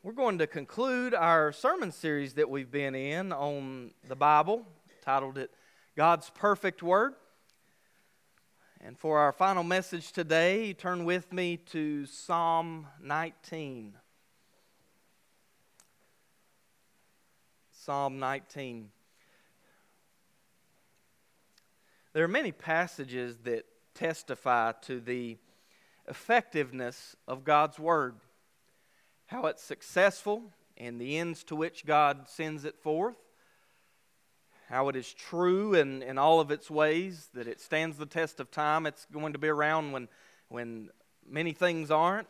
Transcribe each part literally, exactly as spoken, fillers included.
We're going to conclude our sermon series that we've been in on the Bible, titled it God's Perfect Word. And for our final message today, turn with me to Psalm nineteen. Psalm nineteen. There are many passages that testify to the effectiveness of God's Word, how it's successful and the ends to which God sends it forth, how it is true in, in all of its ways, that it stands the test of time. It's going to be around when, when many things aren't.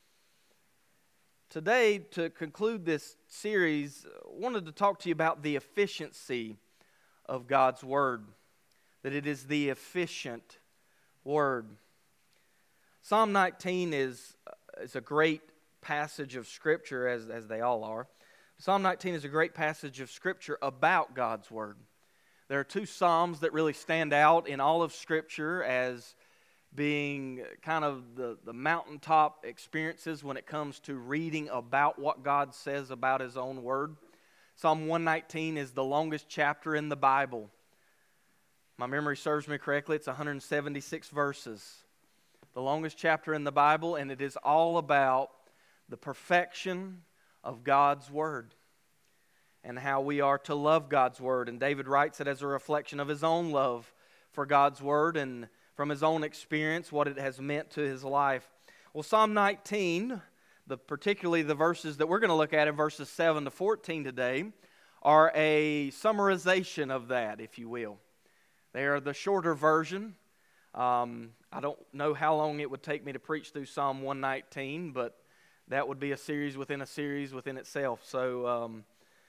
Today, to conclude this series, I wanted to talk to you about the efficiency of God's Word, that it is the efficient Word. Psalm nineteen is, is a great passage of Scripture, as, as they all are. Psalm nineteen is a great passage of Scripture about God's Word. There are two Psalms that really stand out in all of Scripture as being kind of the, the mountaintop experiences when it comes to reading about what God says about His own Word. Psalm one nineteen is the longest chapter in the Bible. My memory serves me correctly, it's one hundred seventy-six verses. The longest chapter in the Bible, and it is all about the perfection of God's Word and how we are to love God's Word. And David writes it as a reflection of his own love for God's Word and from his own experience, what it has meant to his life. Well, Psalm nineteen, the, particularly the verses that we're going to look at in verses seven to fourteen today, are a summarization of that, if you will. They are the shorter version. Um, I don't know how long it would take me to preach through Psalm one nineteen, but that would be a series within a series within itself. So, um,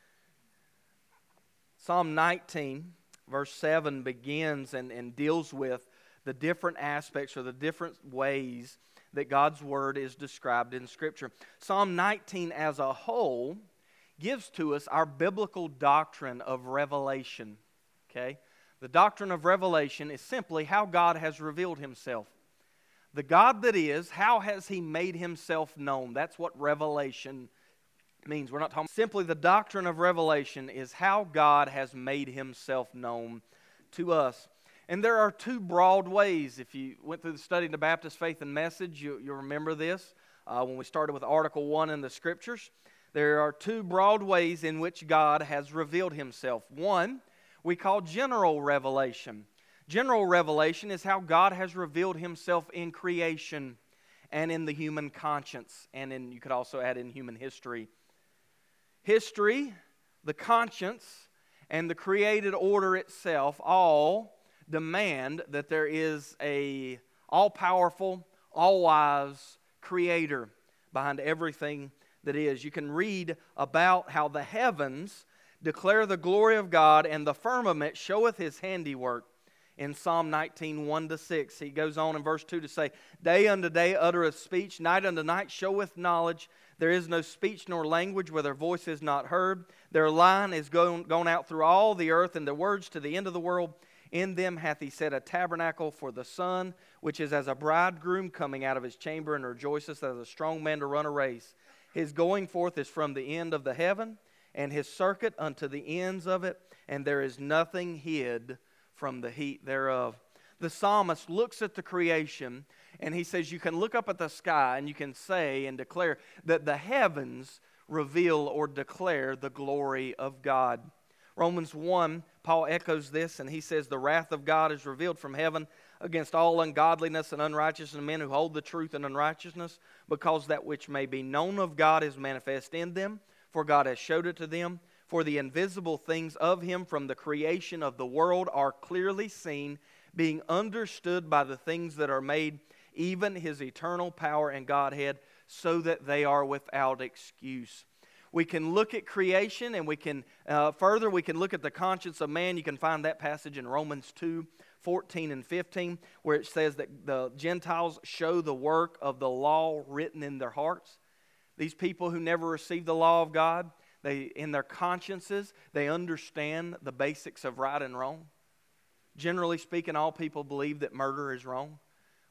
Psalm nineteen, verse seven begins and, and deals with the different aspects or the different ways that God's Word is described in Scripture. Psalm nineteen as a whole gives to us our biblical doctrine of revelation. Okay? The doctrine of revelation is simply how God has revealed Himself. The God that is, how has He made Himself known? That's what revelation means. We're not talking simply the doctrine of revelation is how God has made Himself known to us. And there are two broad ways. If you went through the study of the Baptist Faith and Message, you, you'll remember this uh, when we started with Article one in the Scriptures. There are two broad ways in which God has revealed Himself. One, we call general revelation. General revelation is how God has revealed Himself in creation and in the human conscience, and in, you could also add in human history. History, the conscience, and the created order itself all demand that there is a all-powerful, all-wise Creator behind everything that is. You can read about how the heavens declare the glory of God, and the firmament showeth His handiwork. In Psalm nineteen, one to six, he goes on in verse two to say, Day unto day uttereth speech, night unto night showeth knowledge. There is no speech nor language where their voice is not heard. Their line is gone, gone out through all the earth, and their words to the end of the world. In them hath He set a tabernacle for the sun, which is as a bridegroom coming out of his chamber, and rejoiceth as a strong man to run a race. His going forth is from the end of the heaven, and His circuit unto the ends of it, and there is nothing hid from the heat thereof. The psalmist looks at the creation, and he says you can look up at the sky, and you can say and declare that the heavens reveal or declare the glory of God. Romans one, Paul echoes this, and he says, The wrath of God is revealed from heaven against all ungodliness and unrighteousness and men who hold the truth in unrighteousness, because that which may be known of God is manifest in them, for God has showed it to them. For the invisible things of Him from the creation of the world are clearly seen, being understood by the things that are made, even His eternal power and Godhead, so that they are without excuse. We can look at creation, and we can, uh, further, we can look at the conscience of man. You can find that passage in Romans two, fourteen and fifteen, where it says that the Gentiles show the work of the law written in their hearts. These people who never received the law of God, they, in their consciences, they understand the basics of right and wrong. Generally speaking, all people believe that murder is wrong.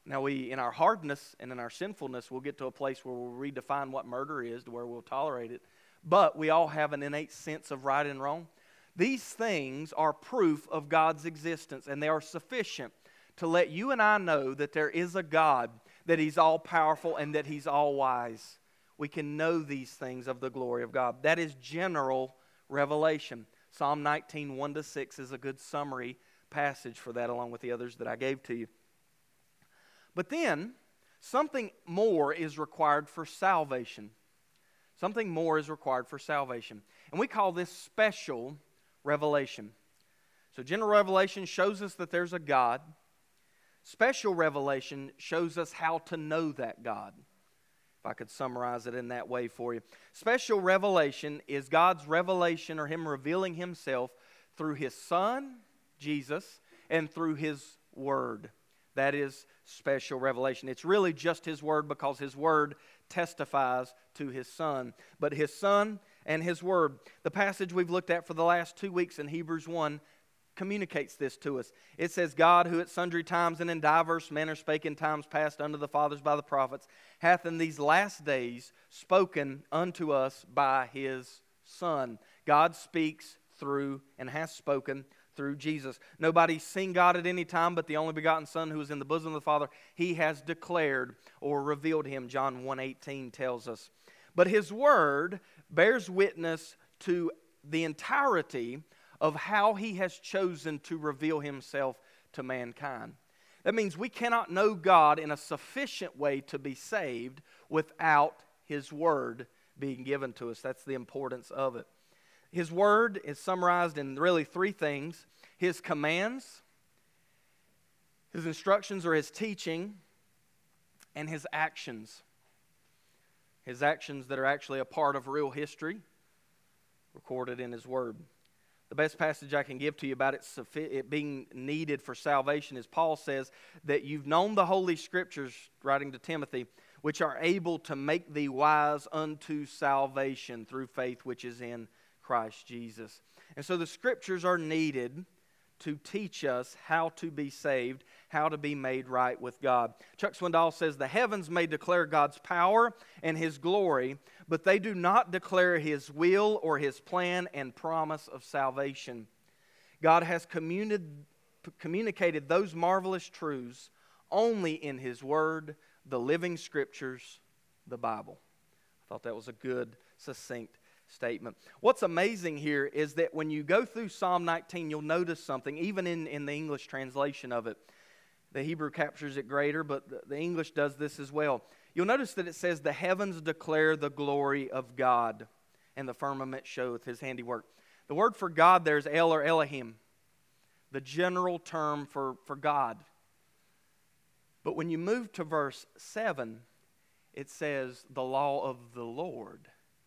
Now, we, in our hardness and in our sinfulness, we'll get to a place where we'll redefine what murder is, to where we'll tolerate it. But we all have an innate sense of right and wrong. These things are proof of God's existence, and they are sufficient to let you and I know that there is a God, that He's all-powerful, and that He's all-wise. We can know these things of the glory of God. That is general revelation. Psalm nineteen, one to six is a good summary passage for that, along with the others that I gave to you. But then, something more is required for salvation. Something more is required for salvation. And we call this special revelation. So general revelation shows us that there's a God. Special revelation shows us how to know that God. If I could summarize it in that way for you. Special revelation is God's revelation, or Him revealing Himself through His Son, Jesus, and through His Word. That is special revelation. It's really just His Word, because His Word testifies to His Son. But His Son and His Word, the passage we've looked at for the last two weeks in Hebrews one, communicates this to us. It says, God, who at sundry times and in diverse manners spake in times past unto the fathers by the prophets, hath in these last days spoken unto us by His Son. God speaks through and has spoken through Jesus. Nobody's seen God at any time but the only begotten Son who is in the bosom of the Father. He has declared or revealed Him, John one eighteen tells us. But His Word bears witness to the entirety of how He has chosen to reveal Himself to mankind. That means we cannot know God in a sufficient way to be saved without His Word being given to us. That's the importance of it. His Word is summarized in really three things: His commands, His instructions or His teaching, and His actions. His actions that are actually a part of real history, recorded in His Word. The best passage I can give to you about it, it being needed for salvation is Paul says that you've known the Holy Scriptures, writing to Timothy, which are able to make thee wise unto salvation through faith which is in Christ Jesus. And so the Scriptures are needed to teach us how to be saved, how to be made right with God. Chuck Swindoll says, the heavens may declare God's power and His glory, but they do not declare His will or His plan and promise of salvation. God has communi- communicated those marvelous truths only in His Word, the living Scriptures, the Bible. I thought that was a good, succinct statement. What's amazing here is that when you go through Psalm nineteen, you'll notice something, even in, in the English translation of it. The Hebrew captures it greater, but the, the English does this as well. You'll notice that it says, the heavens declare the glory of God, and the firmament showeth His handiwork. The word for God there is El or Elohim, the general term for, for God. But when you move to verse seven, it says, the law of the Lord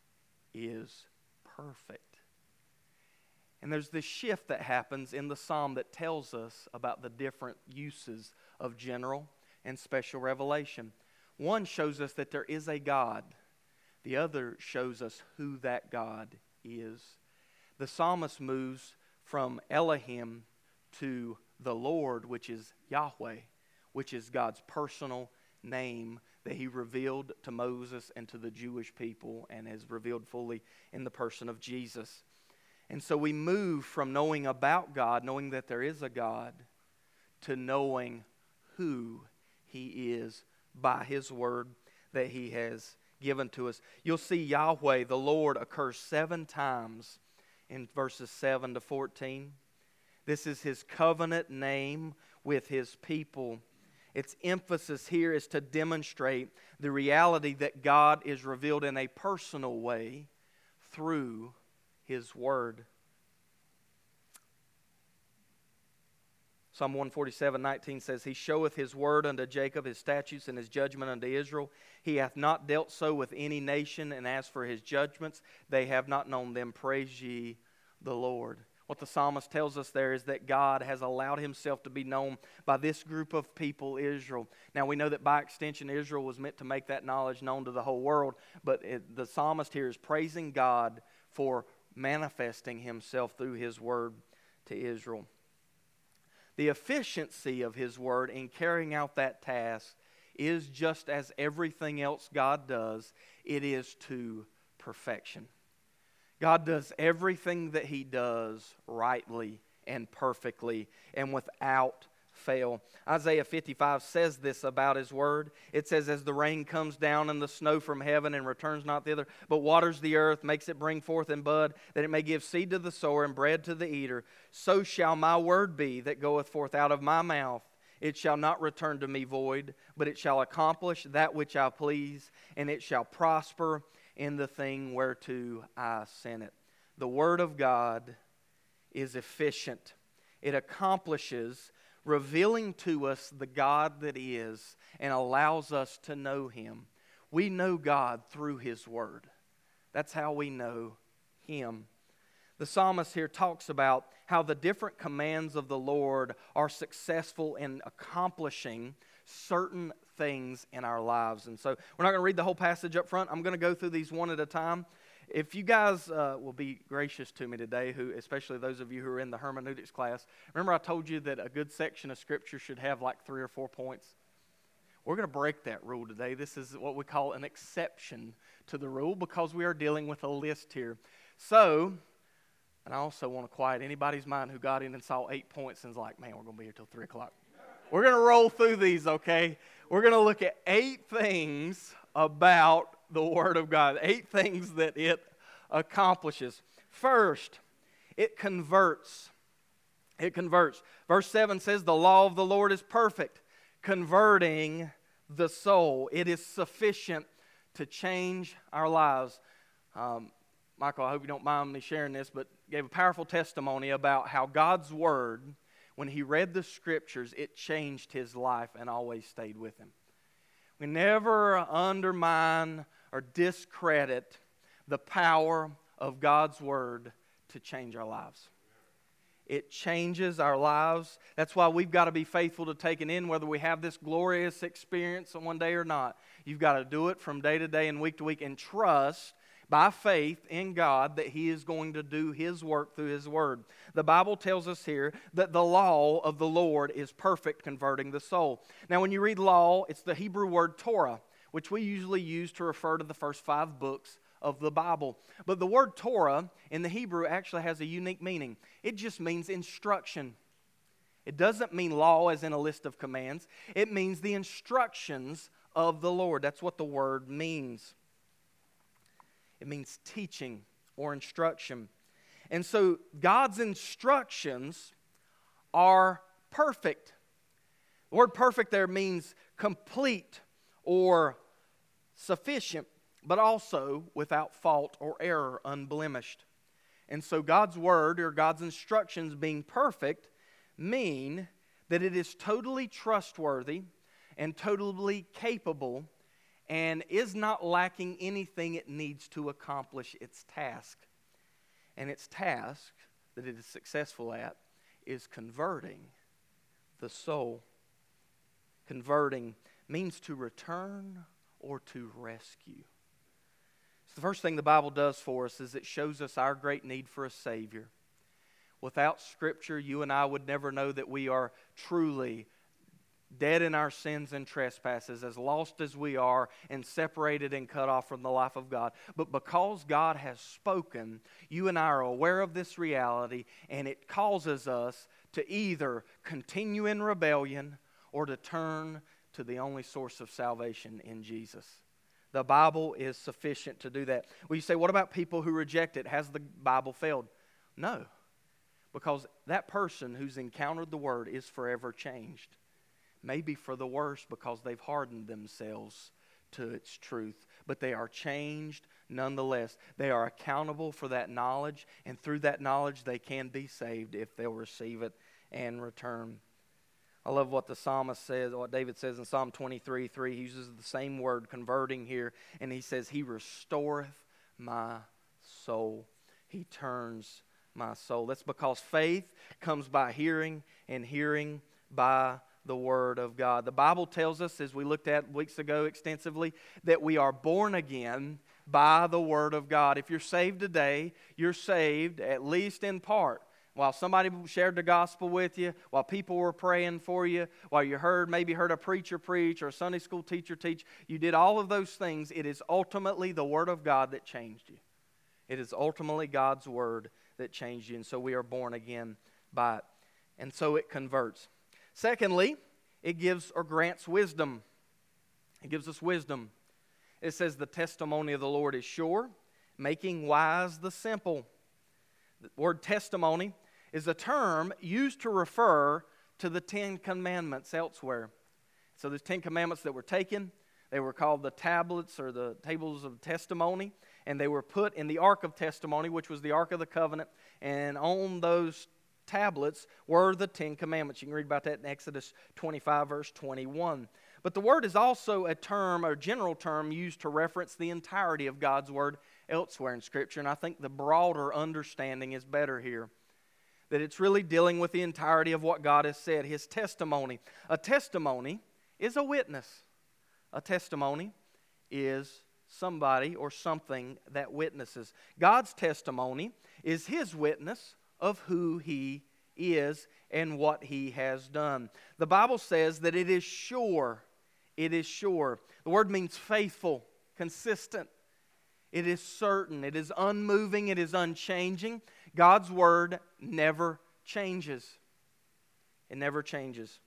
is perfect. And there's this shift that happens in the psalm that tells us about the different uses of general and special revelation. One shows us that there is a God. The other shows us who that God is. The psalmist moves from Elohim to the Lord, which is Yahweh, which is God's personal name that He revealed to Moses and to the Jewish people and has revealed fully in the person of Jesus. And so we move from knowing about God, knowing that there is a God, to knowing who He is by His Word that He has given to us. You'll see Yahweh, the Lord, occurs seven times in verses seven to fourteen. This is His covenant name with His people. Its emphasis here is to demonstrate the reality that God is revealed in a personal way through His Word. Psalm one forty-seven, nineteen says, He showeth His word unto Jacob, His statutes and His judgment unto Israel. He hath not dealt so with any nation, and as for His judgments, they have not known them. Praise ye the Lord. What the psalmist tells us there is that God has allowed Himself to be known by this group of people, Israel. Now we know that by extension Israel was meant to make that knowledge known to the whole world, but it, the psalmist here is praising God for manifesting Himself through His word to Israel. The efficiency of His Word in carrying out that task is just as everything else God does, it is to perfection. God does everything that He does rightly and perfectly and without fail. Isaiah fifty-five says this about His Word. It says, as the rain comes down and the snow from heaven and returns not thither, but waters the earth, makes it bring forth and bud, that it may give seed to the sower and bread to the eater, so shall my word be that goeth forth out of my mouth. It shall not return to me void, but it shall accomplish that which I please, and it shall prosper in the thing whereto I sent it. The Word of God is efficient. It accomplishes revealing to us the God that is and allows us to know Him. We know God through His Word. That's how we know Him. The psalmist here talks about how the different commands of the Lord are successful in accomplishing certain things in our lives. And so we're not going to read the whole passage up front. I'm going to go through these one at a time. If you guys uh, will be gracious to me today, who, especially those of you who are in the hermeneutics class, remember I told you that a good section of Scripture should have like three or four points? We're going to break that rule today. This is what we call an exception to the rule because we are dealing with a list here. So, and I also want to quiet anybody's mind who got in and saw eight points and is like, man, we're going to be here till three o'clock. We're going to roll through these, okay? We're going to look at eight things about the Word of God, eight things that it accomplishes. First, it converts. It converts. Verse seven says, the law of the Lord is perfect, converting the soul. It is sufficient to change our lives. Um, Michael, I hope you don't mind me sharing this, but gave a powerful testimony about how God's Word, when he read the Scriptures, it changed his life and always stayed with him. We never undermine or discredit the power of God's Word to change our lives. It changes our lives. That's why we've got to be faithful to take it in, whether we have this glorious experience one day or not. You've got to do it from day to day and week to week and trust by faith in God that He is going to do His work through His Word. The Bible tells us here that the law of the Lord is perfect, converting the soul. Now, when you read law, it's the Hebrew word Torah, which we usually use to refer to the first five books of the Bible. But the word Torah in the Hebrew actually has a unique meaning. It just means instruction. It doesn't mean law as in a list of commands. It means the instructions of the Lord. That's what the word means. It means teaching or instruction. And so God's instructions are perfect. The word perfect there means complete or sufficient, but also without fault or error, unblemished. And so God's Word or God's instructions being perfect mean that it is totally trustworthy and totally capable and is not lacking anything it needs to accomplish its task. And its task that it is successful at is converting the soul. Converting means to return or to rescue. So the first thing the Bible does for us is it shows us our great need for a Savior. Without Scripture, you and I would never know that we are truly dead in our sins and trespasses, as lost as we are, and separated and cut off from the life of God. But because God has spoken, you and I are aware of this reality, and it causes us to either continue in rebellion or to turn to the only source of salvation in Jesus. The Bible is sufficient to do that. Well, you say, what about people who reject it? Has the Bible failed? No, because that person who's encountered the Word is forever changed. Maybe for the worse because they've hardened themselves to its truth. But they are changed nonetheless. They are accountable for that knowledge, and through that knowledge they can be saved if they'll receive it and return. I love what the psalmist says, what David says in Psalm twenty-three three. He uses the same word, converting, here, and he says, He restoreth my soul. He turns my soul. That's because faith comes by hearing, and hearing by the Word of God. The Bible tells us, as we looked at weeks ago extensively, that we are born again by the Word of God. If you're saved today, you're saved, at least in part, while somebody shared the gospel with you, while people were praying for you, while you heard maybe heard a preacher preach or a Sunday school teacher teach, you did all of those things. It is ultimately the Word of God that changed you. It is ultimately God's Word that changed you, and so we are born again by it. And so it converts. Secondly, it gives or grants wisdom. It gives us wisdom. It says the testimony of the Lord is sure, making wise the simple. The word testimony is a term used to refer to the Ten Commandments elsewhere. So there's Ten Commandments that were taken. They were called the tablets or the tables of testimony, and they were put in the Ark of Testimony, which was the Ark of the Covenant, and on those tablets were the Ten Commandments. You can read about that in Exodus twenty-five, verse twenty-one. But the word is also a term, a general term, used to reference the entirety of God's Word elsewhere in Scripture, and I think the broader understanding is better here. That it's really dealing with the entirety of what God has said, His testimony. A testimony is a witness. A testimony is somebody or something that witnesses. God's testimony is His witness of who He is and what He has done. The Bible says that it is sure. It is sure. The word means faithful, consistent. It is certain. It is unmoving. It is unchanging. God's Word never changes. It never changes.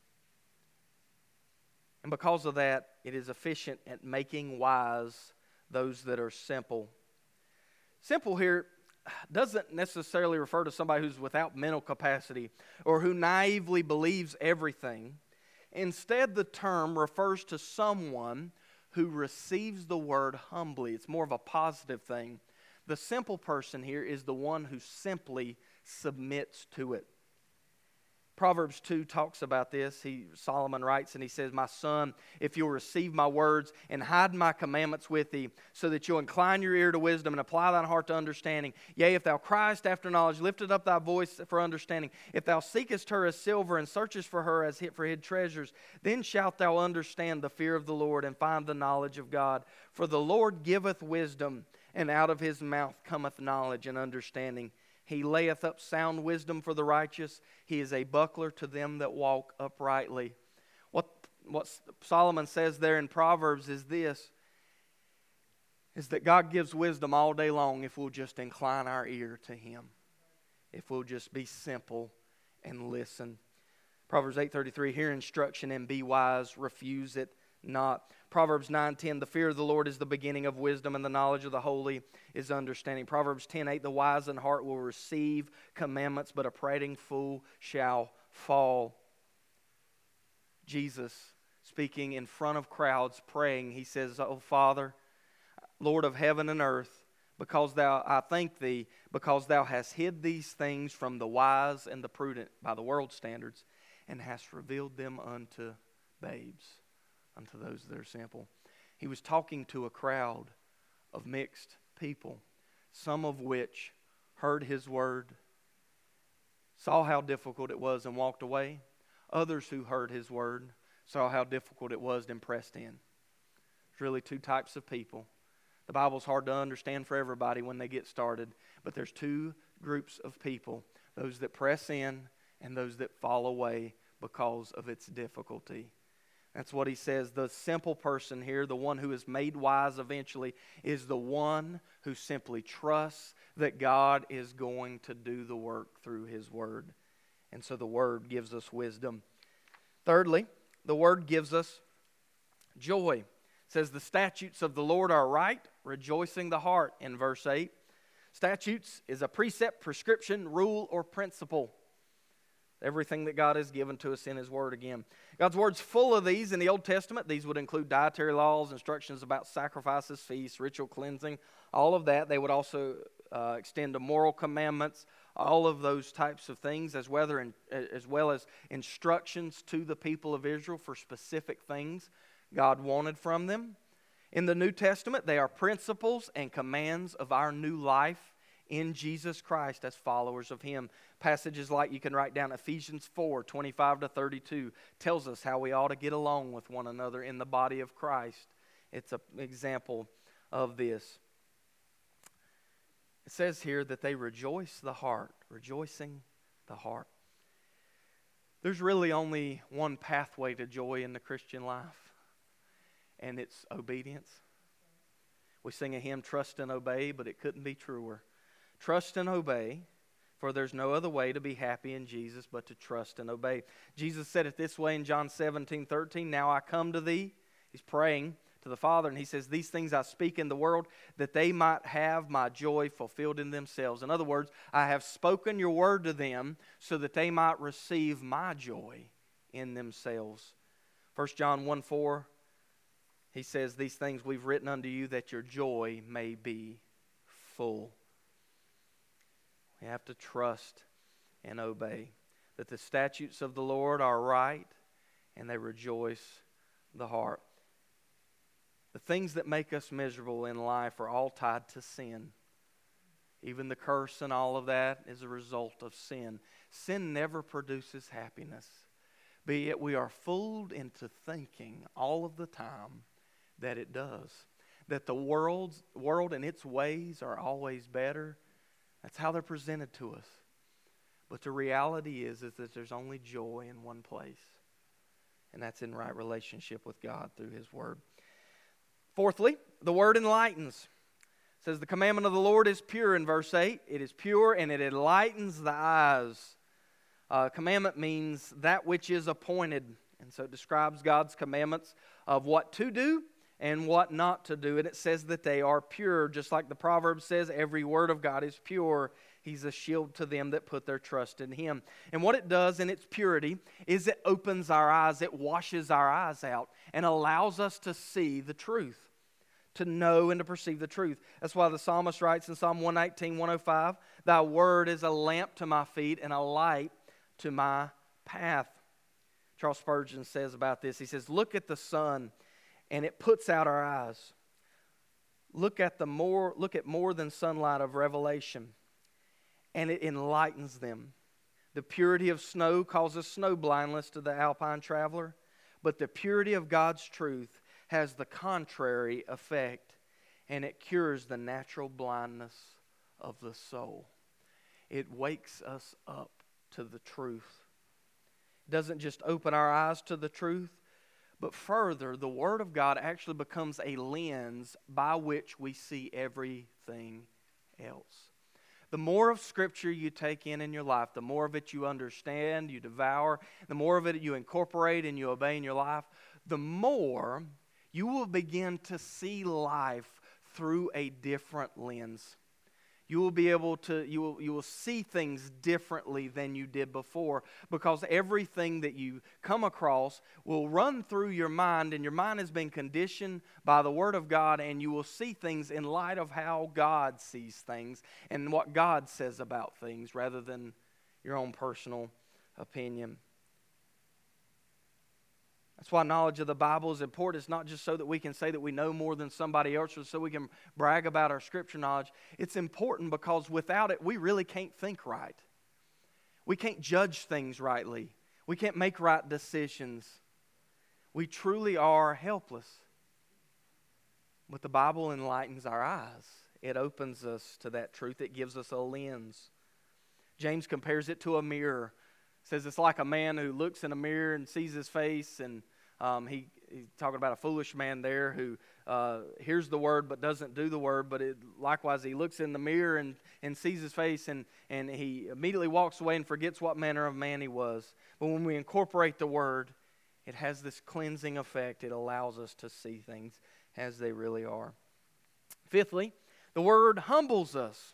And because of that, it is efficient at making wise those that are simple. Simple here doesn't necessarily refer to somebody who's without mental capacity or who naively believes everything. Instead, the term refers to someone who receives the Word humbly. It's more of a positive thing. The simple person here is the one who simply submits to it. Proverbs two talks about this. He, Solomon writes and he says, "My son, if you'll receive my words and hide my commandments with thee, so that you'll incline your ear to wisdom and apply thine heart to understanding. Yea, if thou criest after knowledge, lifted up thy voice for understanding. If thou seekest her as silver and searchest for her as hid for hid treasures, then shalt thou understand the fear of the Lord and find the knowledge of God. For the Lord giveth wisdom, and out of his mouth cometh knowledge and understanding. He layeth up sound wisdom for the righteous. He is a buckler to them that walk uprightly." What, what Solomon says there in Proverbs is this, is that God gives wisdom all day long if we'll just incline our ear to Him. If we'll just be simple and listen. Proverbs eight thirty-three, "Hear instruction and be wise, refuse it not." Proverbs nine ten, "The fear of the Lord is the beginning of wisdom, and the knowledge of the holy is understanding." Proverbs ten eight, "The wise in heart will receive commandments, but a prating fool shall fall." Jesus, speaking in front of crowds, praying, He says, "O Father, Lord of heaven and earth, because thou, I thank Thee, because Thou hast hid these things from the wise and the prudent by the world's standards, and hast revealed them unto babes." Unto those that are simple. He was talking to a crowd of mixed people, some of which heard His word, saw how difficult it was and walked away. Others who heard His word saw how difficult it was and pressed in. There's really two types of people. The Bible's hard to understand for everybody when they get started, but there's two groups of people, those that press in and those that fall away because of its difficulty. That's what he says. The simple person here, the one who is made wise eventually, is the one who simply trusts that God is going to do the work through His Word. And so the Word gives us wisdom. Thirdly, the Word gives us joy. It says, "The statutes of the Lord are right, rejoicing the heart," in verse eight. Statutes is a precept, prescription, rule, or principle. Everything that God has given to us in His Word again. God's Word's full of these in the Old Testament. These would include dietary laws, instructions about sacrifices, feasts, ritual cleansing, all of that. They would also uh, extend to moral commandments, all of those types of things, as well, in, as well as instructions to the people of Israel for specific things God wanted from them. In the New Testament, they are principles and commands of our new life in Jesus Christ as followers of Him. Passages like you can write down Ephesians four twenty-five to thirty-two tells us how we ought to get along with one another in the body of Christ. It's an example of this. It says here that they rejoice the heart, rejoicing the heart. There's really only one pathway to joy in the Christian life, and it's obedience. We sing a hymn, Trust and Obey, but it couldn't be truer. Trust and obey, for there's no other way to be happy in Jesus but to trust and obey. Jesus said it this way in John seventeen thirteen, Now I come to thee. He's praying to the Father, and he says, These things I speak in the world, that they might have my joy fulfilled in themselves. In other words, I have spoken your word to them so that they might receive my joy in themselves. First John one four, he says, These things we've written unto you that your joy may be full. We have to trust and obey, that the statutes of the Lord are right and they rejoice the heart. The things that make us miserable in life are all tied to sin. Even the curse and all of that is a result of sin. Sin never produces happiness. But yet we are fooled into thinking all of the time that it does. That the world's, world and its ways are always better. That's how they're presented to us. But the reality is, is that there's only joy in one place. And that's in right relationship with God through His Word. Fourthly, the Word enlightens. It says the commandment of the Lord is pure in verse eight. It is pure and it enlightens the eyes. Uh, commandment means that which is appointed. And so it describes God's commandments of what to do and what not to do. And it says that they are pure. Just like the proverb says, every word of God is pure. He's a shield to them that put their trust in Him. And what it does in its purity is it opens our eyes. It washes our eyes out and allows us to see the truth, to know and to perceive the truth. That's why the psalmist writes in Psalm one nineteen, one oh five, Thy word is a lamp to my feet and a light to my path. Charles Spurgeon says about this, he says, Look at the sun, and it puts out our eyes. Look at the more, look at more than sunlight of revelation, and it enlightens them. The purity of snow causes snow blindness to the alpine traveler, but the purity of God's truth has the contrary effect, and it cures the natural blindness of the soul. It wakes us up to the truth. It doesn't just open our eyes to the truth, but further, the Word of God actually becomes a lens by which we see everything else. The more of Scripture you take in in your life, the more of it you understand, you devour, the more of it you incorporate and you obey in your life, the more you will begin to see life through a different lens. You will be able to, you will, you will see things differently than you did before, because everything that you come across will run through your mind, and your mind has been conditioned by the Word of God, and you will see things in light of how God sees things and what God says about things rather than your own personal opinion. That's why knowledge of the Bible is important. It's not just so that we can say that we know more than somebody else or so we can brag about our Scripture knowledge. It's important because without it, we really can't think right. We can't judge things rightly. We can't make right decisions. We truly are helpless. But the Bible enlightens our eyes. It opens us to that truth. It gives us a lens. James compares it to a mirror. Says it's like a man who looks in a mirror and sees his face, and um, he, he's talking about a foolish man there who uh, hears the word but doesn't do the word. But it, likewise, he looks in the mirror and, and sees his face, and, and he immediately walks away and forgets what manner of man he was. But when we incorporate the word, it has this cleansing effect. It allows us to see things as they really are. Fifthly, the word humbles us.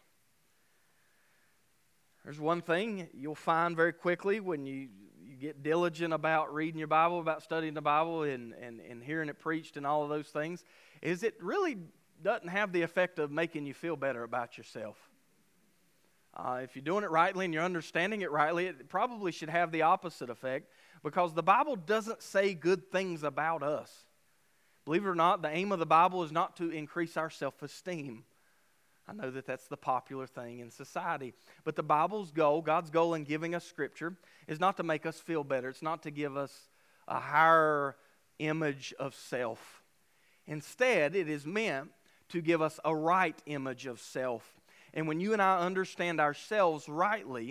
There's one thing you'll find very quickly when you, you get diligent about reading your Bible, about studying the Bible and, and, and hearing it preached and all of those things, is it really doesn't have the effect of making you feel better about yourself. Uh, if you're doing it rightly and you're understanding it rightly, it probably should have the opposite effect, because the Bible doesn't say good things about us. Believe it or not, the aim of the Bible is not to increase our self-esteem. I know that that's the popular thing in society. But the Bible's goal, God's goal in giving us Scripture, is not to make us feel better. It's not to give us a higher image of self. Instead, it is meant to give us a right image of self. And when you and I understand ourselves rightly,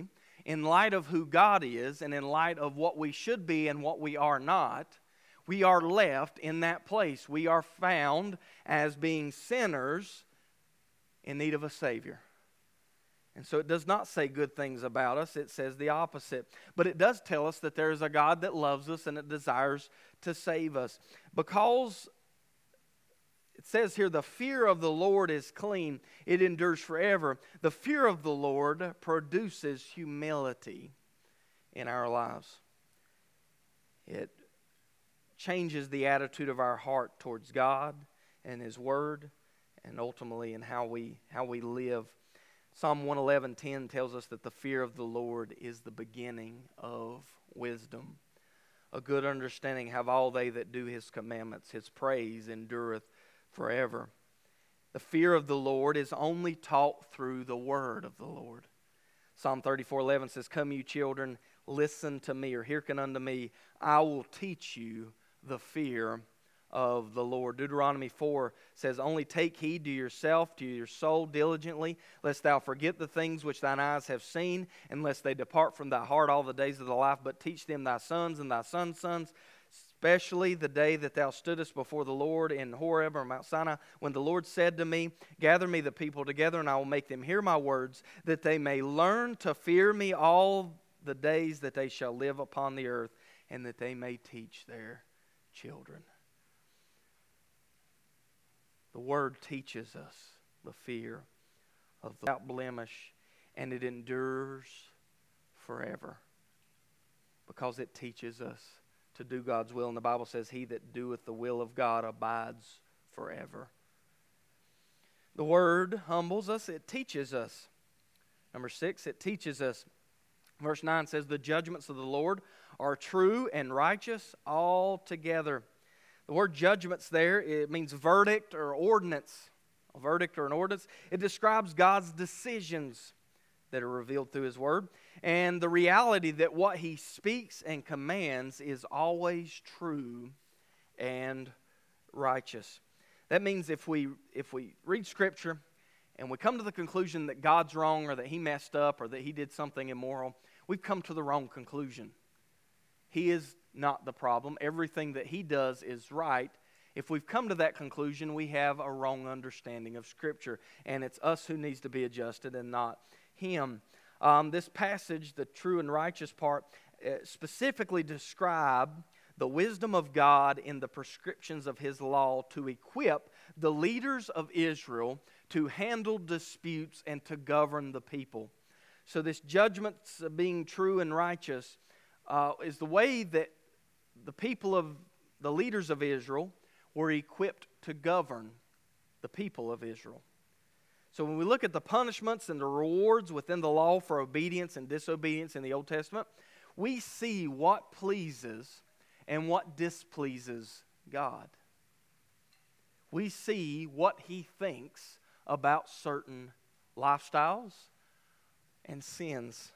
in light of who God is and in light of what we should be and what we are not, we are left in that place. We are found as being sinners in need of a Savior. And so it does not say good things about us. It says the opposite. But it does tell us that there is a God that loves us and it desires to save us. Because it says here, the fear of the Lord is clean. It endures forever. The fear of the Lord produces humility in our lives. It changes the attitude of our heart towards God and His Word, and ultimately in how we how we live. Psalm one eleven ten tells us that the fear of the Lord is the beginning of wisdom. A good understanding have all they that do His commandments. His praise endureth forever. The fear of the Lord is only taught through the word of the Lord. Psalm thirty-four eleven says, "Come, you children, listen to me," or hearken unto me. "I will teach you the fear of the Lord." Deuteronomy four says, "Only take heed to yourself, to your soul diligently, lest thou forget the things which thine eyes have seen, and lest they depart from thy heart all the days of thy life. But teach them thy sons and thy sons' sons, especially the day that thou stoodest before the Lord in Horeb or Mount Sinai, when the Lord said to me, Gather me the people together, and I will make them hear my words, that they may learn to fear me all the days that they shall live upon the earth, and that they may teach their children." The Word teaches us the fear of the without blemish, and it endures forever because it teaches us to do God's will. And the Bible says, "He that doeth the will of God abides forever." The Word humbles us. It teaches us. Number six, it teaches us. Verse nine says, "The judgments of the Lord are true and righteous altogether." The word judgments there, it means verdict or ordinance. A verdict or an ordinance. It describes God's decisions that are revealed through His Word, and the reality that what He speaks and commands is always true and righteous. That means if we if we read Scripture and we come to the conclusion that God's wrong or that He messed up or that He did something immoral, we've come to the wrong conclusion. He is not the problem. Everything that He does is right. If we've come to that conclusion, we have a wrong understanding of Scripture, and it's us who needs to be adjusted and not Him. Um, this passage, the true and righteous part, uh, specifically describe the wisdom of God in the prescriptions of His law to equip the leaders of Israel to handle disputes and to govern the people. So this judgment being true and righteous uh, is the way that the people of the leaders of Israel were equipped to govern the people of Israel. So when we look at the punishments and the rewards within the law for obedience and disobedience in the Old Testament, we see what pleases and what displeases God. We see what He thinks about certain lifestyles and sins.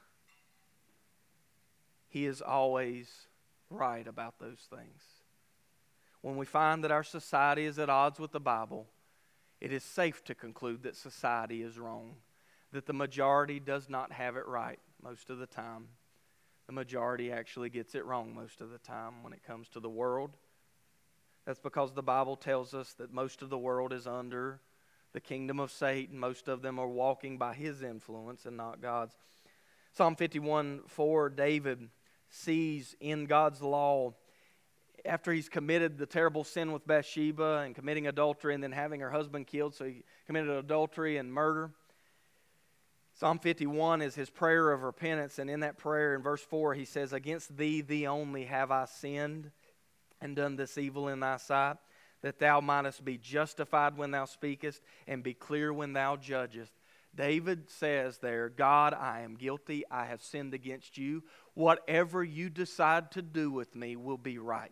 He is always right about those things. When we find that our society is at odds with the Bible, it is safe to conclude that society is wrong, that the majority does not have it right most of the time. The majority actually gets it wrong most of the time when it comes to the world. That's because the Bible tells us that most of the world is under the kingdom of Satan. Most of them are walking by his influence and not God's. Psalm fifty-one four, David sees in God's law, after he's committed the terrible sin with Bathsheba and committing adultery and then having her husband killed, so he committed adultery and murder. Psalm fifty-one is his prayer of repentance, and in that prayer in verse four he says, "Against thee, thee only have I sinned and done this evil in thy sight, that thou mightest be justified when thou speakest and be clear when thou judgest." David says there, "God, I am guilty. I have sinned against you. Whatever you decide to do with me will be right."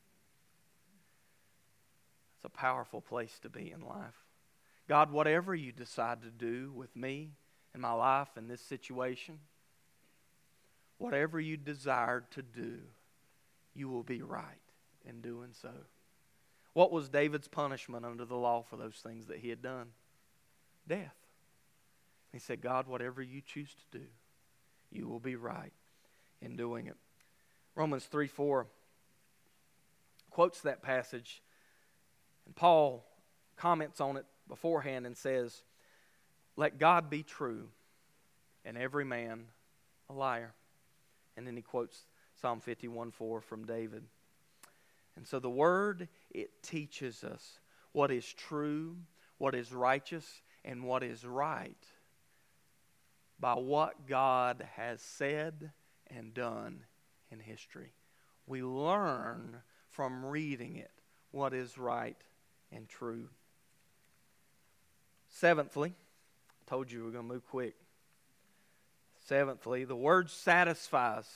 It's a powerful place to be in life. God, whatever you decide to do with me and my life in this situation, whatever you desire to do, you will be right in doing so. What was David's punishment under the law for those things that he had done? Death. He said, "God, whatever you choose to do, you will be right in doing it. Romans three four quotes that passage, and Paul comments on it beforehand and says, "Let God be true, and every man a liar." And then he quotes Psalm fifty-one four from David. And so the Word, it teaches us what is true, what is righteous, and what is right by what God has said and done in history. We learn from reading it what is right and true. Seventhly, I told you we we're going to move quick. Seventhly, the Word satisfies.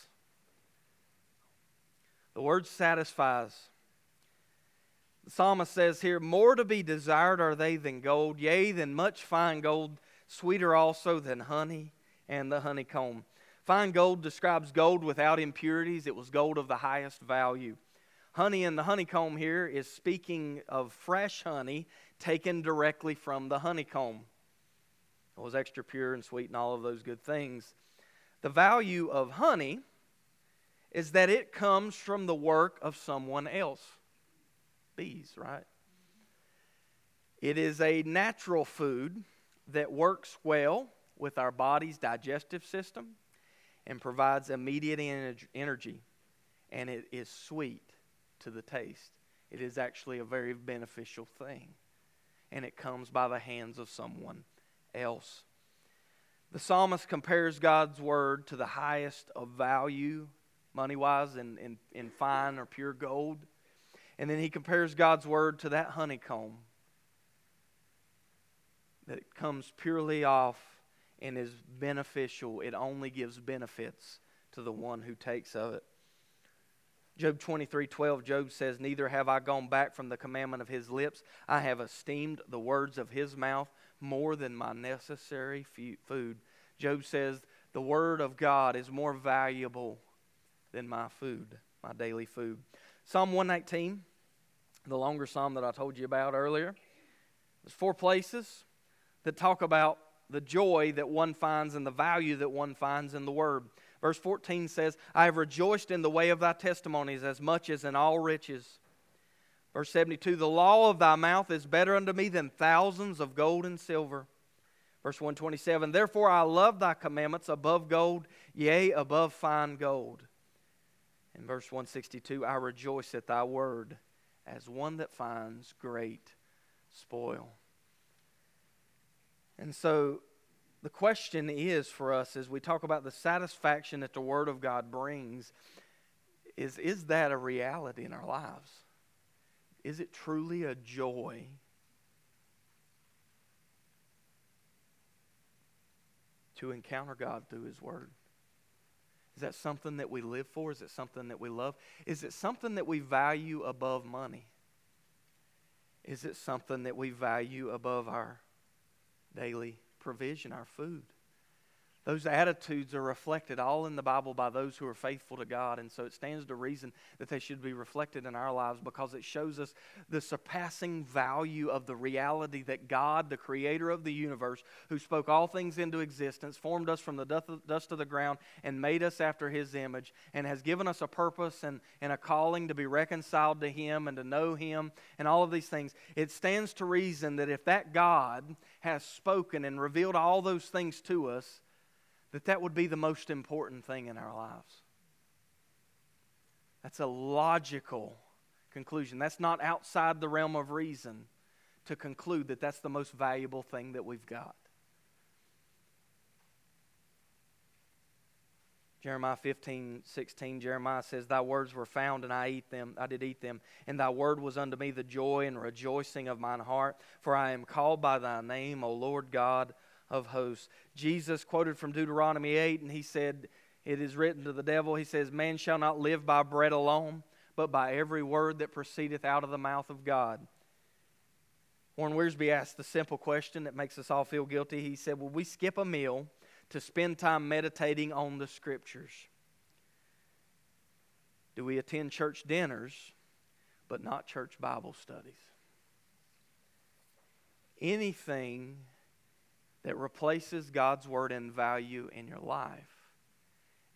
The Word satisfies. The psalmist says here, "More to be desired are they than gold, yea, than much fine gold, sweeter also than honey and the honeycomb." Fine gold describes gold without impurities. It was gold of the highest value. Honey and the honeycomb here is speaking of fresh honey taken directly from the honeycomb. It was extra pure and sweet and all of those good things. The value of honey is that it comes from the work of someone else. Bees, right? It is a natural food that works well with our body's digestive system and provides immediate energy. And it is sweet to the taste. It is actually a very beneficial thing. And it comes by the hands of someone else. The psalmist compares God's word to the highest of value, money-wise, in, in, in fine or pure gold. And then he compares God's word to that honeycomb that comes purely off and is beneficial. It only gives benefits to the one who takes of it. Job twenty-three twelve, Job says, "Neither have I gone back from the commandment of his lips. I have esteemed the words of his mouth more than my necessary food." Job says, the word of God is more valuable than my food, my daily food. Psalm one nineteen, the longer psalm that I told you about earlier. There's four places that talk about the joy that one finds and the value that one finds in the word. Verse fourteen says, "I have rejoiced in the way of thy testimonies as much as in all riches." Verse seventy-two, "The law of thy mouth is better unto me than thousands of gold and silver." Verse one twenty-seven, "Therefore I love thy commandments above gold, yea, above fine gold." In verse one sixty-two, "I rejoice at thy word as one that finds great spoil." And so the question is for us as we talk about the satisfaction that the Word of God brings is, is that a reality in our lives? Is it truly a joy to encounter God through His Word? Is that something that we live for? Is it something that we love? Is it something that we value above money? Is it something that we value above our daily provision, our food? Those attitudes are reflected all in the Bible by those who are faithful to God, and so it stands to reason that they should be reflected in our lives because it shows us the surpassing value of the reality that God, the creator of the universe, who spoke all things into existence, formed us from the dust of the ground and made us after His image, and has given us a purpose and, and a calling to be reconciled to Him and to know Him and all of these things. It stands to reason that if that God has spoken and revealed all those things to us, that that would be the most important thing in our lives. That's a logical conclusion. That's not outside the realm of reason to conclude that that's the most valuable thing that we've got. Jeremiah fifteen sixteen, Jeremiah says, "Thy words were found, and I eat them. I did eat them. And thy word was unto me the joy and rejoicing of mine heart. For I am called by thy name, O Lord God of hosts." Jesus quoted from Deuteronomy eight, and he said, "It is written to the devil," he says, "Man shall not live by bread alone, but by every word that proceedeth out of the mouth of God." Warren Wiersbe asked the simple question that makes us all feel guilty. He said, "Will we skip a meal to spend time meditating on the Scriptures? Do we attend church dinners, but not church Bible studies?" Anything that replaces God's Word in value in your life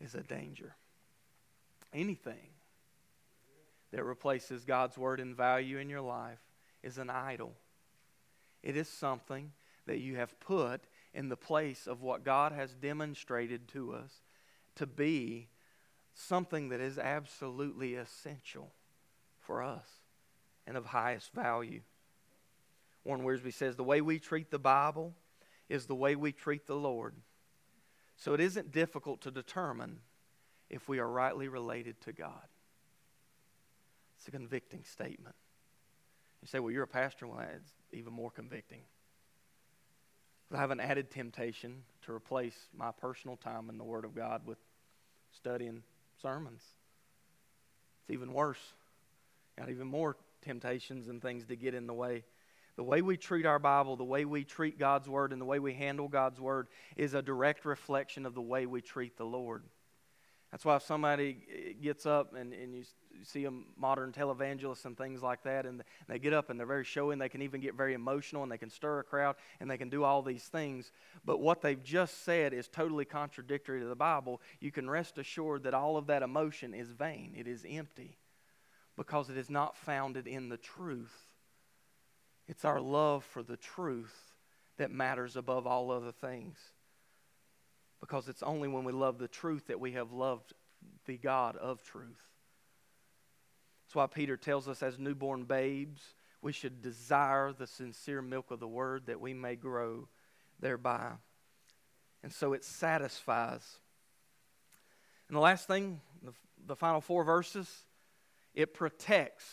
is a danger. Anything that replaces God's word and value in your life is an idol. It is something that you have put in the place of what God has demonstrated to us to be something that is absolutely essential for us and of highest value. Warren Wiersbe says, the way we treat the Bible is the way we treat the Lord. So it isn't difficult to determine if we are rightly related to God. It's a convicting statement. You say, well, you're a pastor. Well, it's even more convicting. I have an added temptation to replace my personal time in the Word of God with studying sermons. It's even worse. Got even more temptations and things to get in the way. The way we treat our Bible, the way we treat God's Word, and the way we handle God's Word is a direct reflection of the way we treat the Lord. That's why if somebody gets up and, and you see a modern televangelist and things like that, and they get up and they're very showy, and they can even get very emotional, and they can stir a crowd, and they can do all these things, but what they've just said is totally contradictory to the Bible, you can rest assured that all of that emotion is vain. It is empty because it is not founded in the truth. It's our love for the truth that matters above all other things. Because it's only when we love the truth that we have loved the God of truth. That's why Peter tells us as newborn babes, we should desire the sincere milk of the Word that we may grow thereby. And so it satisfies. And the last thing, the, the final four verses, it protects.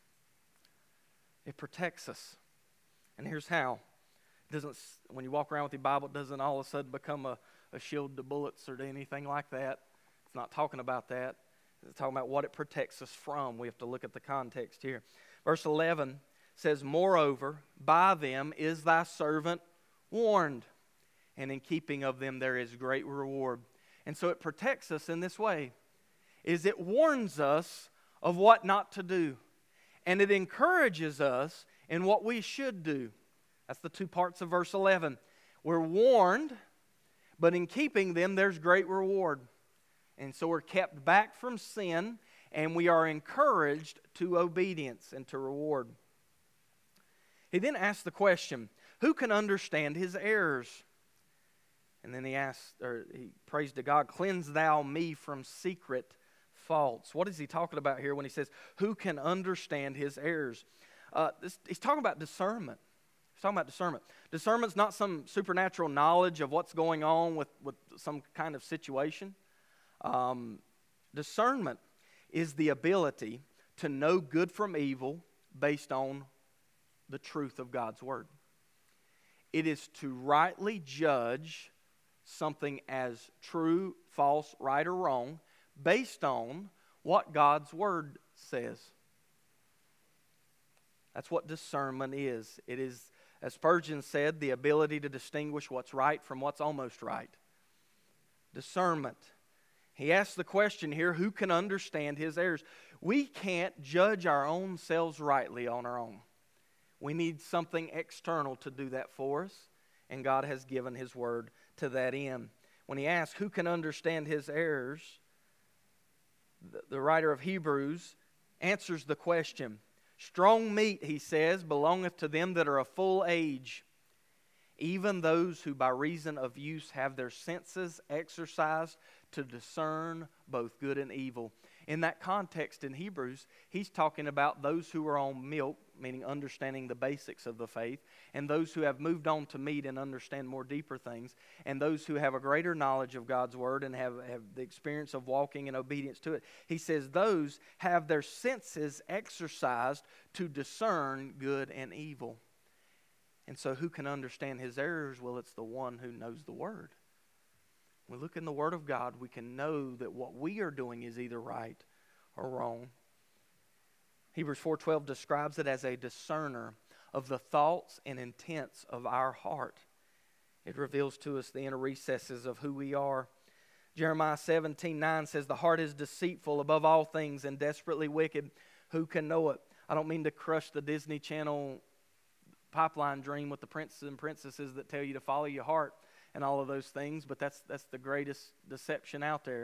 It protects us. And here's how. It doesn't, when you walk around with your Bible, it doesn't all of a sudden become a a shield to bullets or to anything like that. It's not talking about that. It's talking about what it protects us from. We have to look at the context here. Verse eleven says, moreover, by them is thy servant warned, and in keeping of them there is great reward. And so it protects us in this way, is it warns us of what not to do, and it encourages us in what we should do. That's the two parts of verse eleven. We're warned, but in keeping them, there's great reward. And so we're kept back from sin, and we are encouraged to obedience and to reward. He then asks the question, who can understand his errors? And then he asks, or he prays to God, cleanse thou me from secret faults. What is he talking about here when he says, who can understand his errors? Uh, this, he's talking about discernment. He's talking about discernment. Discernment's not some supernatural knowledge of what's going on with, with some kind of situation. Um, discernment is the ability to know good from evil based on the truth of God's Word. It is to rightly judge something as true, false, right, or wrong based on what God's Word says. That's what discernment is. It is, as Spurgeon said, the ability to distinguish what's right from what's almost right. Discernment. He asks the question here, who can understand his errors? We can't judge our own selves rightly on our own. We need something external to do that for us, and God has given His Word to that end. When he asks, who can understand his errors, the, the writer of Hebrews answers the question. Strong meat, he says, belongeth to them that are of full age, even those who by reason of use have their senses exercised to discern both good and evil. In that context in Hebrews, he's talking about those who are on milk, meaning understanding the basics of the faith, and those who have moved on to meat and understand more deeper things, and those who have a greater knowledge of God's Word and have, have the experience of walking in obedience to it. He says those have their senses exercised to discern good and evil. And so who can understand his errors? Well, it's the one who knows the Word. When we look in the Word of God, we can know that what we are doing is either right or wrong. Hebrews four twelve describes it as a discerner of the thoughts and intents of our heart. It reveals to us the inner recesses of who we are. Jeremiah seventeen nine says, the heart is deceitful above all things and desperately wicked. Who can know it? I don't mean to crush the Disney Channel pipeline dream with the princes and princesses that tell you to follow your heart and all of those things, but that's that's the greatest deception out there.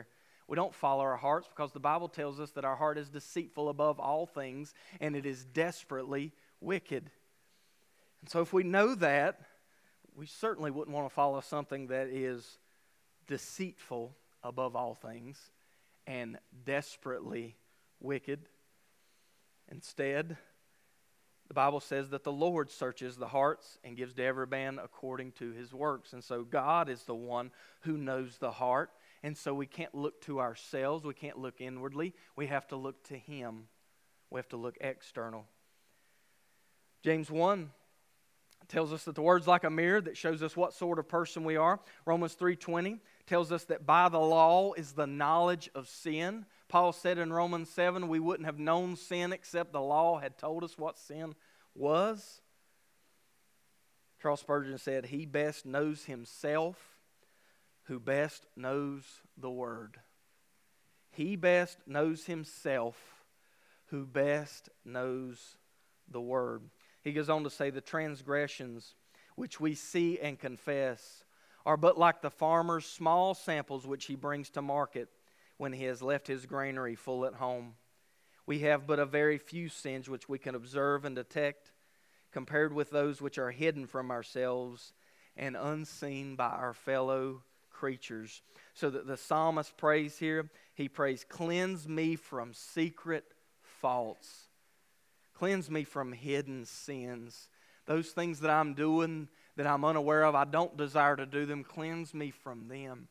We don't follow our hearts because the Bible tells us that our heart is deceitful above all things and it is desperately wicked. And so if we know that, we certainly wouldn't want to follow something that is deceitful above all things and desperately wicked. Instead, the Bible says that the Lord searches the hearts and gives to every man according to his works. And so God is the one who knows the heart. And so we can't look to ourselves. We can't look inwardly. We have to look to Him. We have to look external. James one tells us that the word's like a mirror that shows us what sort of person we are. Romans three twenty tells us that by the law is the knowledge of sin. Paul said in Romans seven, we wouldn't have known sin except the law had told us what sin was. Charles Spurgeon said, he best knows himself who best knows the Word. He best knows himself who best knows the Word. He goes on to say, the transgressions which we see and confess are but like the farmer's small samples which he brings to market when he has left his granary full at home. We have but a very few sins which we can observe and detect, compared with those which are hidden from ourselves and unseen by our fellow creatures. So that the psalmist prays here, he prays, cleanse me from secret faults. Cleanse me from hidden sins. Those things that I'm doing that I'm unaware of, I don't desire to do them. Cleanse me from them.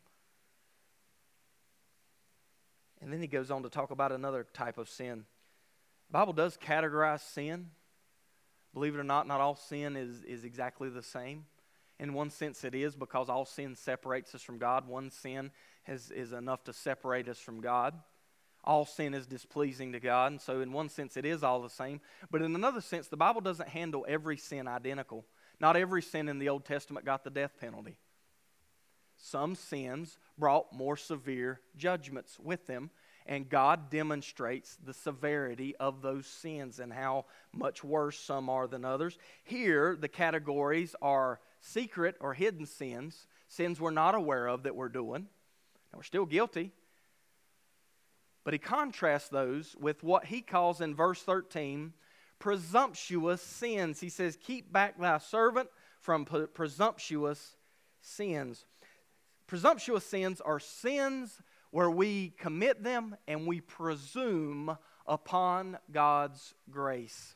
And then he goes on to talk about another type of sin. The Bible does categorize sin. Believe it or not, not all sin is, is exactly the same. In one sense it is, because all sin separates us from God. One sin has, is enough to separate us from God. All sin is displeasing to God, and so in one sense it is all the same. But in another sense, the Bible doesn't handle every sin identical. Not every sin in the Old Testament got the death penalty. Some sins brought more severe judgments with them, and God demonstrates the severity of those sins and how much worse some are than others. Here, the categories are secret or hidden sins, sins we're not aware of that we're doing, and we're still guilty. But he contrasts those with what he calls in verse thirteen, presumptuous sins. He says, keep back thy servant from presumptuous sins. Presumptuous sins are sins where we commit them and we presume upon God's grace.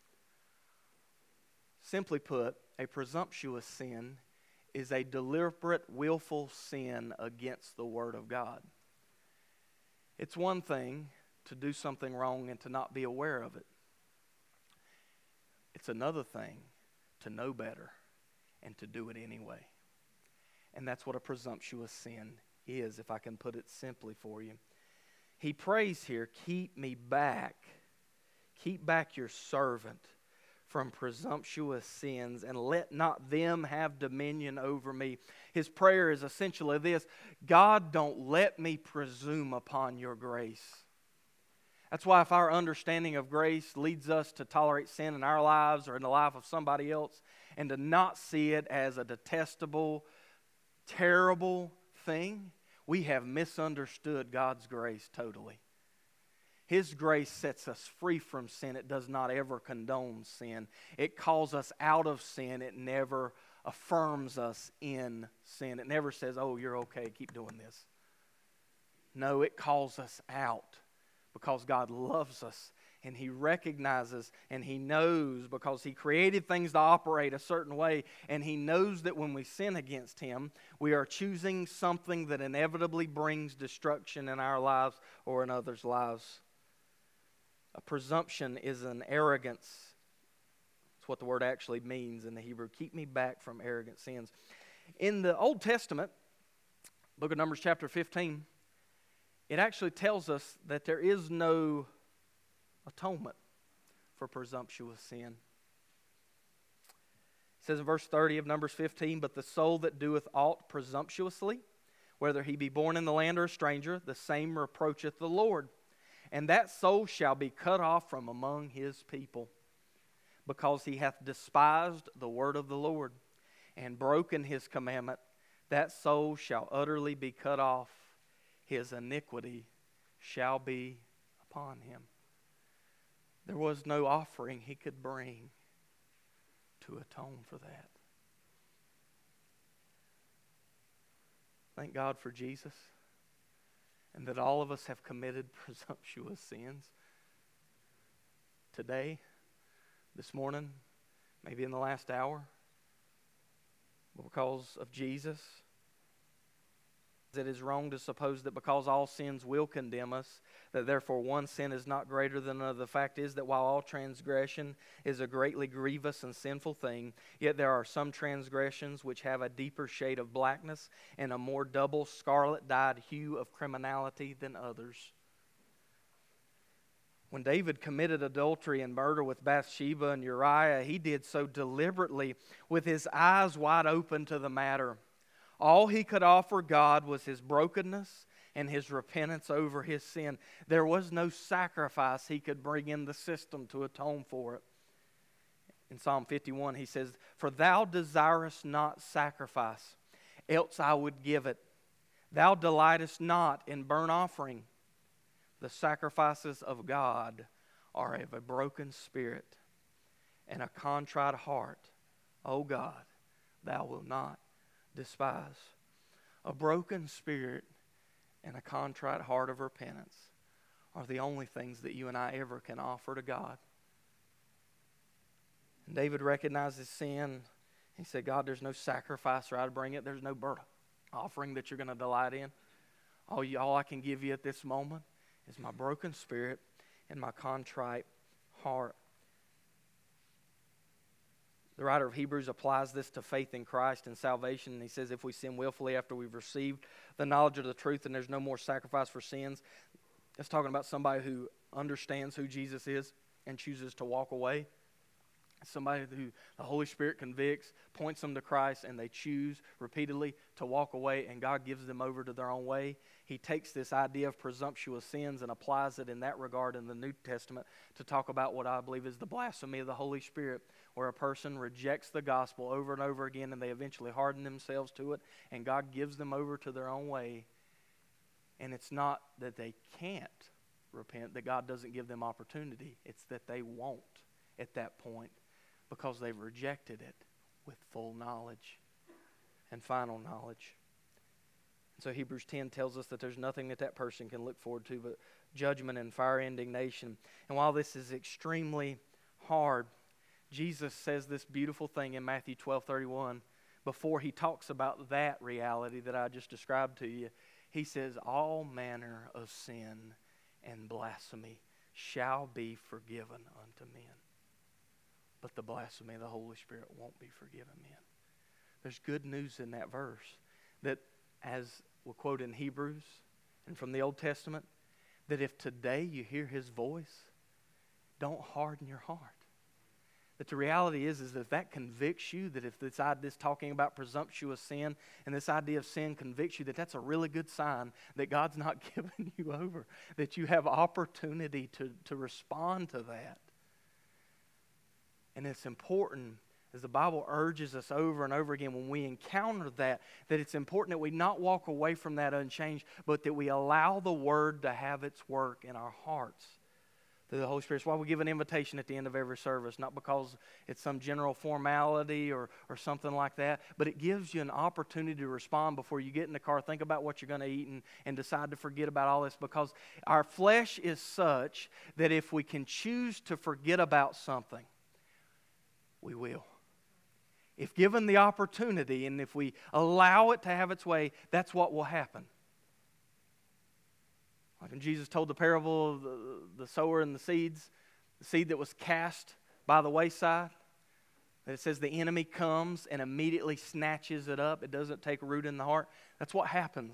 Simply put, a presumptuous sin is a deliberate, willful sin against the Word of God. It's one thing to do something wrong and to not be aware of it. It's another thing to know better and to do it anyway. And that's what a presumptuous sin is, if I can put it simply for you. He prays here, keep me back. Keep back your servant from presumptuous sins, and let not them have dominion over me. His prayer is essentially this: God, don't let me presume upon your grace. That's why if our understanding of grace leads us to tolerate sin in our lives or in the life of somebody else, and to not see it as a detestable, terrible thing, we have misunderstood God's grace totally. His grace sets us free from sin. It does not ever condone sin. It calls us out of sin. It never affirms us in sin. It never says, oh, you're okay, keep doing this. No, it calls us out because God loves us, and He recognizes and He knows, because He created things to operate a certain way, and He knows that when we sin against Him, we are choosing something that inevitably brings destruction in our lives or in others' lives. A presumption is an arrogance. That's what the word actually means in the Hebrew. Keep me back from arrogant sins. In the Old Testament, book of Numbers chapter fifteen, it actually tells us that there is no atonement for presumptuous sin. It says in verse thirty of Numbers fifteen, but the soul that doeth aught presumptuously, whether he be born in the land or a stranger, the same reproacheth the Lord. And that soul shall be cut off from among his people, because he hath despised the word of the Lord, and broken his commandment. That soul shall utterly be cut off. his iniquity shall be upon him. There was no offering he could bring to atone for that. Thank God for Jesus, and that all of us have committed presumptuous sins today, this morning, maybe in the last hour, but because of Jesus. It is wrong to suppose that because all sins will condemn us, that therefore one sin is not greater than another. The fact is that while all transgression is a greatly grievous and sinful thing, yet there are some transgressions which have a deeper shade of blackness and a more double scarlet-dyed hue of criminality than others. When David committed adultery and murder with Bathsheba and Uriah, he did so deliberately with his eyes wide open to the matter. All he could offer God was his brokenness and his repentance over his sin. There was no sacrifice he could bring in the system to atone for it. In Psalm fifty-one, he says, "For thou desirest not sacrifice, else I would give it. Thou delightest not in burnt offering. The sacrifices of God are of a broken spirit and a contrite heart. O God, thou wilt not despise." A broken spirit and a contrite heart of repentance are the only things that you and I ever can offer to God. And David recognized his sin. He said, God, there's no sacrifice or I'd bring it. There's no burnt offering that you're going to delight in. All, you, all I can give you at this moment is my broken spirit and my contrite heart. The writer of Hebrews applies this to faith in Christ and salvation. And he says if we sin willfully after we've received the knowledge of the truth and there's no more sacrifice for sins, it's talking about somebody who understands who Jesus is and chooses to walk away. Somebody who the Holy Spirit convicts, points them to Christ, and they choose repeatedly to walk away, and God gives them over to their own way. He takes this idea of presumptuous sins and applies it in that regard in the New Testament to talk about what I believe is the blasphemy of the Holy Spirit, where a person rejects the gospel over and over again, and they eventually harden themselves to it, and God gives them over to their own way. And it's not that they can't repent, that God doesn't give them opportunity. It's that they won't at that point, because they've rejected it with full knowledge and final knowledge. So Hebrews ten tells us that there's nothing that that person can look forward to but judgment and fire indignation. And while this is extremely hard, Jesus says this beautiful thing in Matthew twelve thirty-one. Before he talks about that reality that I just described to you, he says, all manner of sin and blasphemy shall be forgiven unto men. But the blasphemy of the Holy Spirit won't be forgiven men. There's good news in that verse. That as we'll quote in Hebrews and from the Old Testament, that if today you hear his voice, don't harden your heart. That the reality is, is that if that convicts you, that if this, this talking about presumptuous sin and this idea of sin convicts you, that that's a really good sign that God's not giving you over. That you have opportunity to, to respond to that. And it's important, as the Bible urges us over and over again, when we encounter that, that it's important that we not walk away from that unchanged, but that we allow the Word to have its work in our hearts through the Holy Spirit. That's why we give an invitation at the end of every service, not because it's some general formality or, or something like that, but it gives you an opportunity to respond before you get in the car, think about what you're going to eat, and, and decide to forget about all this, because our flesh is such that if we can choose to forget about something, we will. If given the opportunity and if we allow it to have its way, that's what will happen. Like when Jesus told the parable of the, the sower and the seeds, the seed that was cast by the wayside, that it says the enemy comes and immediately snatches it up. It doesn't take root in the heart. That's what happens.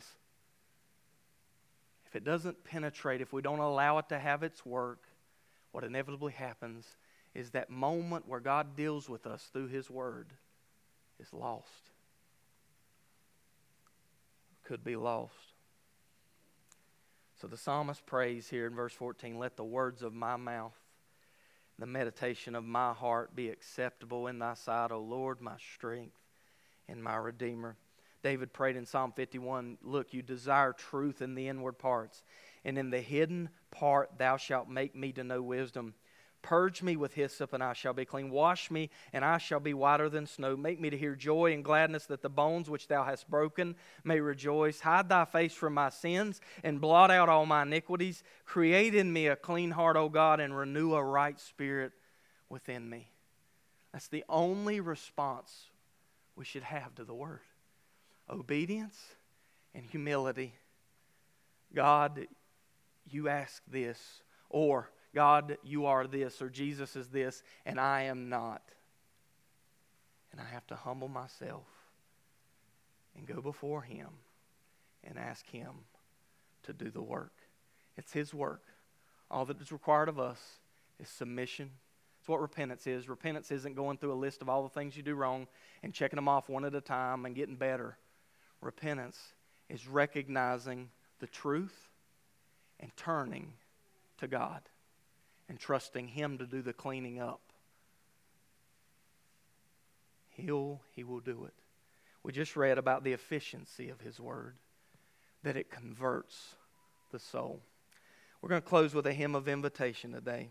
If it doesn't penetrate, if we don't allow it to have its work, what inevitably happens is that moment where God deals with us through His Word is lost. Could be lost. So the psalmist prays here in verse fourteen, let the words of my mouth, the meditation of my heart be acceptable in thy sight, O Lord, my strength and my Redeemer. David prayed in Psalm fifty-one, look, you desire truth in the inward parts, and in the hidden part thou shalt make me to know wisdom. Purge me with hyssop, and I shall be clean. Wash me, and I shall be whiter than snow. Make me to hear joy and gladness, that the bones which thou hast broken may rejoice. Hide thy face from my sins, and blot out all my iniquities. Create in me a clean heart, O God, and renew a right spirit within me. That's the only response we should have to the Word. Obedience and humility. God, you ask this, or God, you are this, or Jesus is this, and I am not. And I have to humble myself and go before Him and ask Him to do the work. It's His work. All that is required of us is submission. It's what repentance is. Repentance isn't going through a list of all the things you do wrong and checking them off one at a time and getting better. Repentance is recognizing the truth and turning to God and trusting Him to do the cleaning up. He'll, He will do it. We just read about the efficiency of His Word, that it converts the soul. We're going to close with a hymn of invitation today.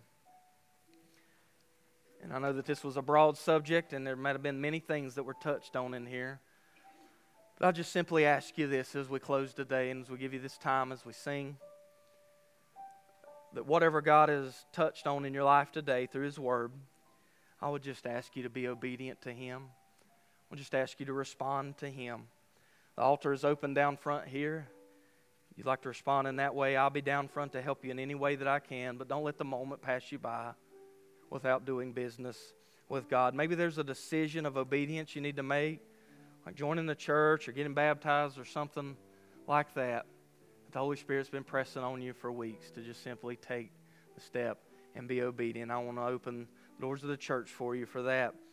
And I know that this was a broad subject, and there might have been many things that were touched on in here. But I'll just simply ask you this as we close today and as we give you this time as we sing, that whatever God has touched on in your life today through His Word, I would just ask you to be obedient to Him. I would just ask you to respond to Him. The altar is open down front here. If you'd like to respond in that way, I'll be down front to help you in any way that I can, but don't let the moment pass you by without doing business with God. Maybe there's a decision of obedience you need to make, like joining the church or getting baptized or something like that. The Holy Spirit's been pressing on you for weeks to just simply take the step and be obedient. I want to open the doors of the church for you for that.